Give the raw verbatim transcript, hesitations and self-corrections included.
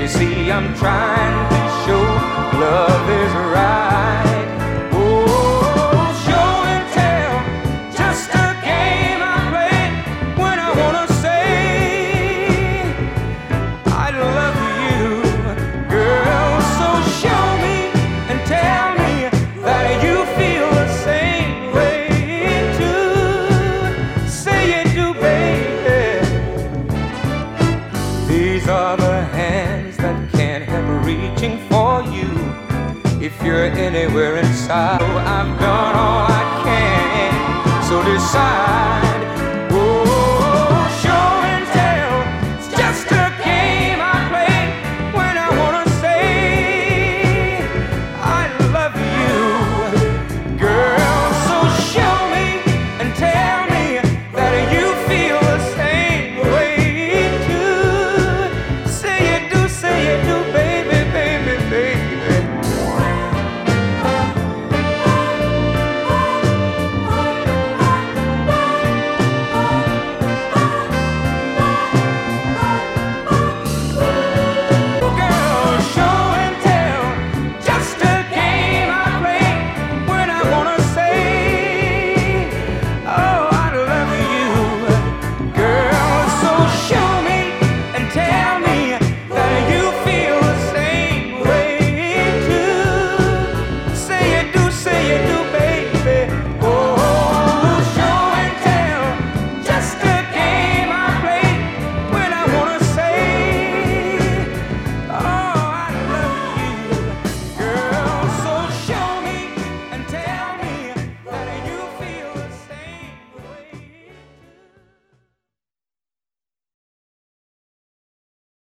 see, I'm trying to show love is right. Oh, show and tell, just a game I play when I wanna say I love you, girl. So show me and tell me that you feel the same way too. Say you do, baby. These are the hands that can't help reaching for you if you're anywhere inside. Oh, I've done all I can, so decide